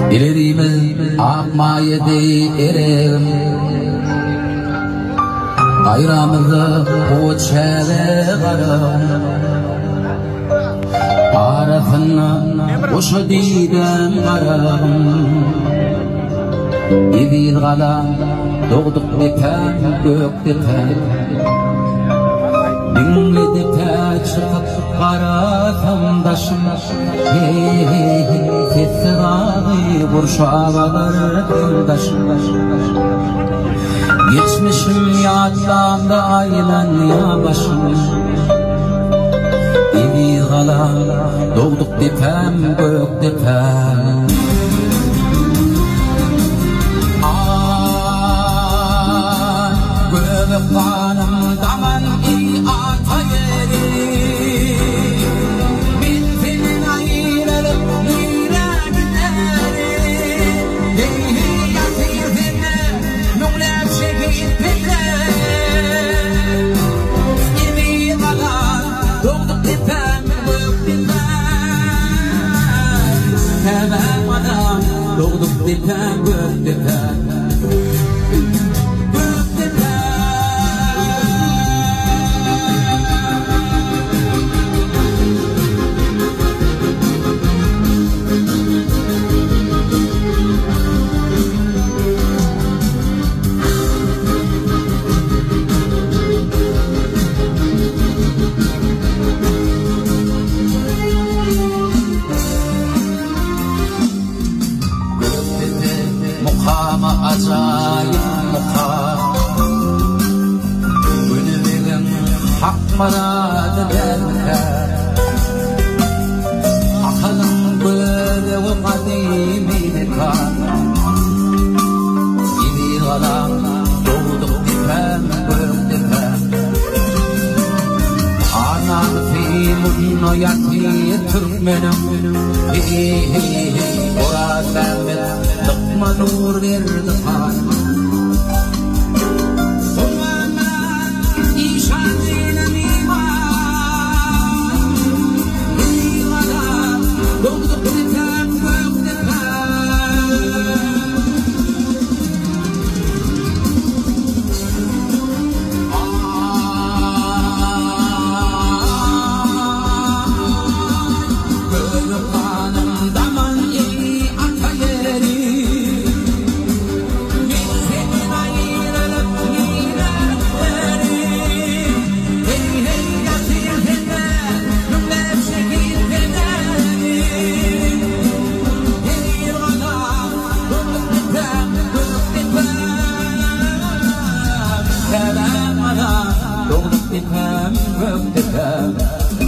Dilerimiz akmayedi erim Ayramızı uçere qarım Arasını uşu diden qarım Ebil qalan doğduk depen gök depen Dinle depen çıkıp qarasam daşım Hey hey hey sesi ağabey burşavalar daşım Geçmişim yadlamda aynen ya başım Ebil qalan doğduk depen gök depen Kanım daman iyi atayeri Bittin ayırırıp yüreğleri Hey hey yatırdı nüglep şekilde Gibi kalan doğduk dipem gök dipem Hemen adam doğduk dipem gök dipem Muqama acayip muqam Gönülün hak maradı derler Akılın böyle o kadimi kan Gibi kalan doğduk dipem gök dipem Ananı filmin o yatıyı Türkmenim Hey hey hey Orada ben lıkma nur verdi hanım Sonra işan dinem iman Dünyada doğduk dipem gök dipem Gönül kanım daman iyi atayeri Bittin ayırırıp yüreğleri Hey hey yatırdı nüglep şekildeleri Hey adam doğduk dipem gök dipem Hemen adam doğduk dipem gök dipem